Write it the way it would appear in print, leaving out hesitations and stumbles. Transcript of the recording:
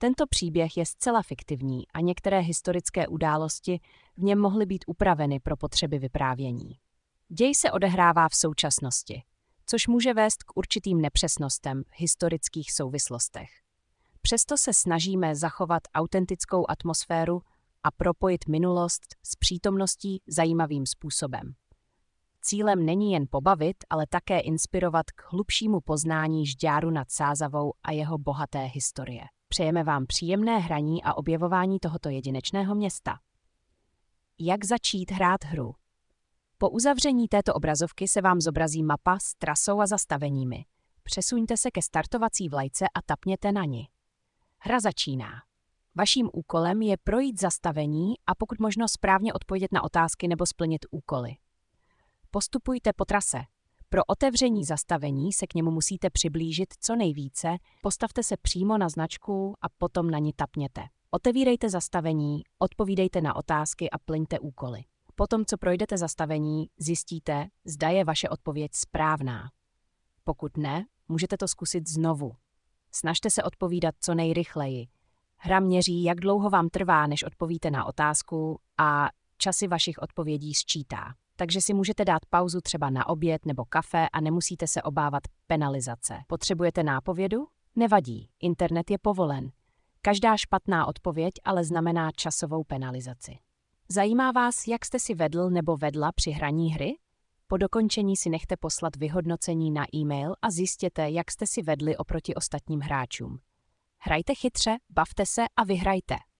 Tento příběh je zcela fiktivní a některé historické události v něm mohly být upraveny pro potřeby vyprávění. Děj se odehrává v současnosti, což může vést k určitým nepřesnostem v historických souvislostech. Přesto se snažíme zachovat autentickou atmosféru a propojit minulost s přítomností zajímavým způsobem. Cílem není jen pobavit, ale také inspirovat k hlubšímu poznání Žďáru nad Sázavou a jeho bohaté historie. Přejeme vám příjemné hraní a objevování tohoto jedinečného města. Jak začít hrát hru? Po uzavření této obrazovky se vám zobrazí mapa s trasou a zastaveními. Přesuňte se ke startovací vlajce a tapněte na ni. Hra začíná. Vaším úkolem je projít zastavení a pokud možno správně odpovědět na otázky nebo splnit úkoly. Postupujte po trase. Pro otevření zastavení se k němu musíte přiblížit co nejvíce, postavte se přímo na značku a potom na ni tapněte. Otevírejte zastavení, odpovídejte na otázky a plňte úkoly. Potom, co projdete zastavení, zjistíte, zda je vaše odpověď správná. Pokud ne, můžete to zkusit znovu. Snažte se odpovídat co nejrychleji. Hra měří, jak dlouho vám trvá, než odpovíte na otázku a časy vašich odpovědí sčítá. Takže si můžete dát pauzu třeba na oběd nebo kafe a nemusíte se obávat penalizace. Potřebujete nápovědu? Nevadí, internet je povolen. Každá špatná odpověď ale znamená časovou penalizaci. Zajímá vás, jak jste si vedl nebo vedla při hraní hry? Po dokončení si nechte poslat vyhodnocení na e-mail a zjistěte, jak jste si vedli oproti ostatním hráčům. Hrajte chytře, bavte se a vyhrajte.